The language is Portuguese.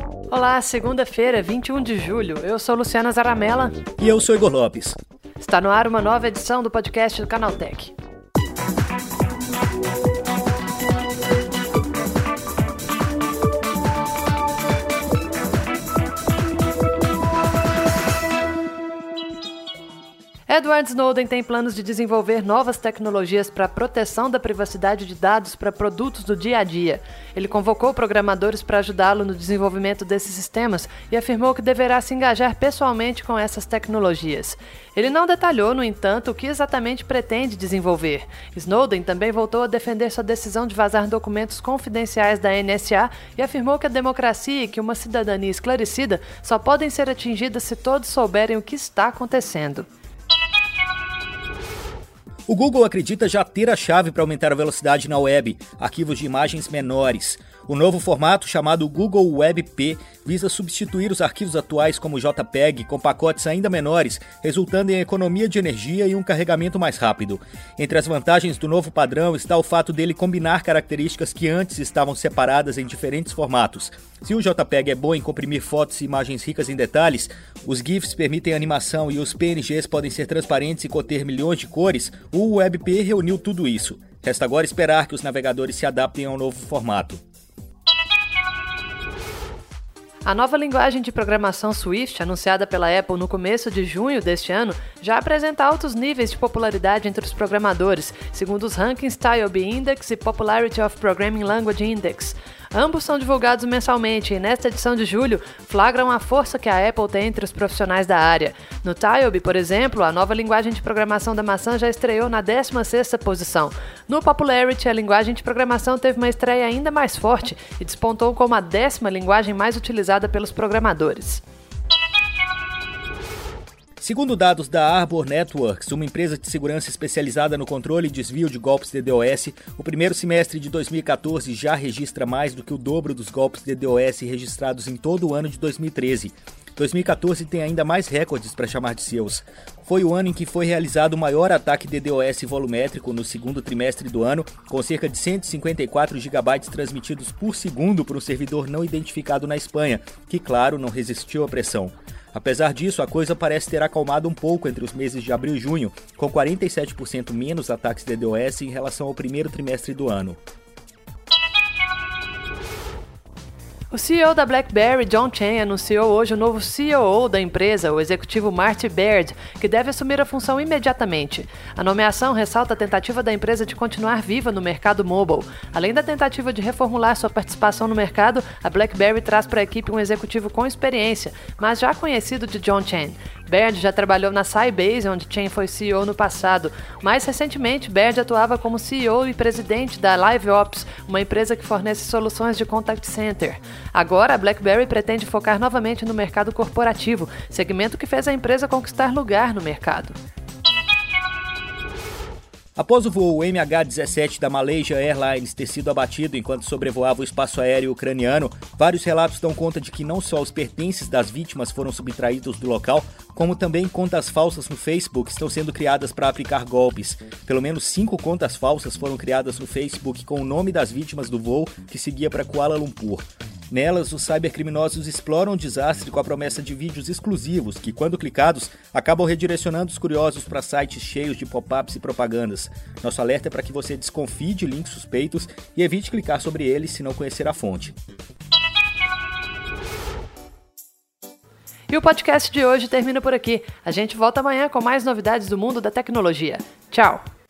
Olá, segunda-feira, 21 de julho. Eu sou Luciana Zaramella. E eu sou Igor Lopes. Está no ar uma nova edição do podcast do Canaltech. Edward Snowden tem planos de desenvolver novas tecnologias para a proteção da privacidade de dados para produtos do dia a dia. Ele convocou programadores para ajudá-lo no desenvolvimento desses sistemas e afirmou que deverá se engajar pessoalmente com essas tecnologias. Ele não detalhou, no entanto, o que exatamente pretende desenvolver. Snowden também voltou a defender sua decisão de vazar documentos confidenciais da NSA e afirmou que a democracia e que uma cidadania esclarecida só podem ser atingidas se todos souberem o que está acontecendo. O Google acredita já ter a chave para aumentar a velocidade na web, arquivos de imagens menores. O novo formato, chamado Google WebP, visa substituir os arquivos atuais como JPEG com pacotes ainda menores, resultando em economia de energia e um carregamento mais rápido. Entre as vantagens do novo padrão está o fato dele combinar características que antes estavam separadas em diferentes formatos. Se o JPEG é bom em comprimir fotos e imagens ricas em detalhes, os GIFs permitem animação e os PNGs podem ser transparentes e conter milhões de cores, o WebP reuniu tudo isso. Resta agora esperar que os navegadores se adaptem ao novo formato. A nova linguagem de programação Swift, anunciada pela Apple no começo de junho deste ano, já apresenta altos níveis de popularidade entre os programadores, segundo os rankings TileB Index e Popularity of Programming Language Index. Ambos são divulgados mensalmente e, nesta edição de julho, flagram a força que a Apple tem entre os profissionais da área. No TileB, por exemplo, a nova linguagem de programação da maçã já estreou na 16ª posição. No Popularity, a linguagem de programação teve uma estreia ainda mais forte e despontou como a 10ª linguagem mais utilizada pelos programadores. Segundo dados da Arbor Networks, uma empresa de segurança especializada no controle e desvio de golpes DDoS, o primeiro semestre de 2014 já registra mais do que o dobro dos golpes DDoS registrados em todo o ano de 2013. 2014 tem ainda mais recordes para chamar de seus. Foi o ano em que foi realizado o maior ataque DDoS volumétrico no segundo trimestre do ano, com cerca de 154 GB transmitidos por segundo por um servidor não identificado na Espanha, que, claro, não resistiu à pressão. Apesar disso, a coisa parece ter acalmado um pouco entre os meses de abril e junho, com 47% menos ataques DDoS em relação ao primeiro trimestre do ano. O CEO da BlackBerry, John Chen, anunciou hoje o novo COO da empresa, o executivo Marty Baird, que deve assumir a função imediatamente. A nomeação ressalta a tentativa da empresa de continuar viva no mercado mobile. Além da tentativa de reformular sua participação no mercado, a BlackBerry traz para a equipe um executivo com experiência, mas já conhecido de John Chen. Baird já trabalhou na Sybase, onde Chen foi CEO no passado. Mais recentemente, Baird atuava como CEO e presidente da LiveOps, uma empresa que fornece soluções de contact center. Agora, a BlackBerry pretende focar novamente no mercado corporativo, segmento que fez a empresa conquistar lugar no mercado. Após o voo MH17 da Malaysia Airlines ter sido abatido enquanto sobrevoava o espaço aéreo ucraniano, vários relatos dão conta de que não só os pertences das vítimas foram subtraídos do local, como também contas falsas no Facebook estão sendo criadas para aplicar golpes. Pelo menos 5 contas falsas foram criadas no Facebook com o nome das vítimas do voo que seguia para Kuala Lumpur. Nelas, os cybercriminosos exploram o desastre com a promessa de vídeos exclusivos que, quando clicados, acabam redirecionando os curiosos para sites cheios de pop-ups e propagandas. Nosso alerta é para que você desconfie de links suspeitos e evite clicar sobre eles se não conhecer a fonte. E o podcast de hoje termina por aqui. A gente volta amanhã com mais novidades do mundo da tecnologia. Tchau!